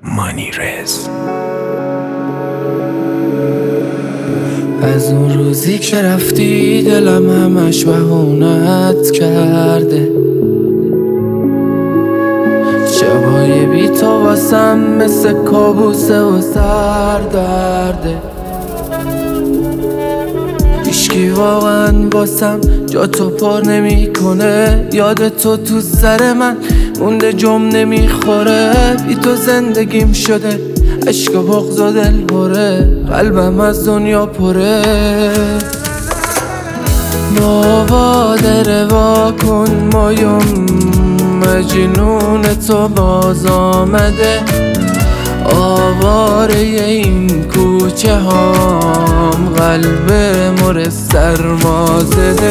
مانیرز. از اون روزی که رفتی دلم همش بهونت کرده، شبای بی تو واسم مثل کابوسه و سردرده. هیچکی واقعا واسم جا تو پر نمیکنه، یاد تو سر من مونده جم نمیخوره. بی تو زندگیم شده عشق و بغض و دل پره، قلبم از دنیا پره. بابا در وا کن مایم، مجنون تو باز آمده. آواره این کوچه هام، قلب مر سرما زده.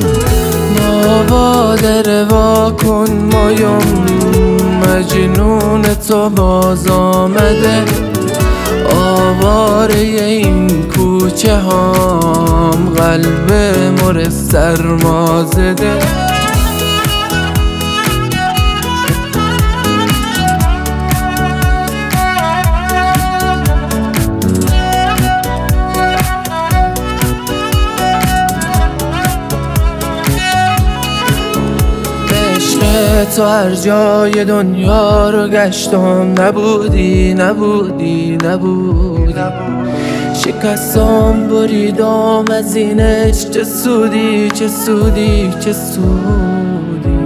بابا در وا کن مایم، مجنون تو باز آمده. آواره این کوچه هام، قلب مر سرما زده. تو هر جای دنیا رو گشتم، نبودی نبودی نبودی. شکستم بریدم از اینش، چه سودی چه سودی چه سودی.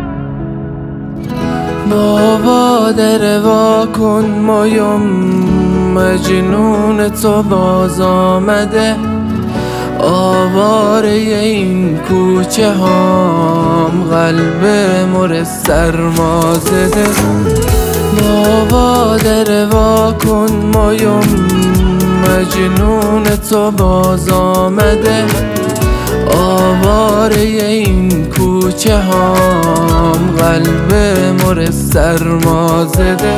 بابا در وا کن مایم، مجنون تو باز آمده. آواره این کوچه هام، قلب مر سرما زده. بابا در وا کن مایم، مجنون تو باز آمده. آواره این کوچه هام، قلب مر سرما زده.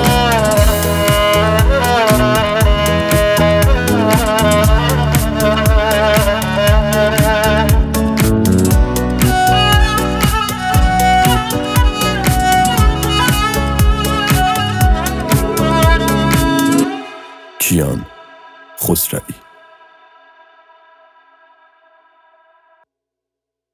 کیان خسروی.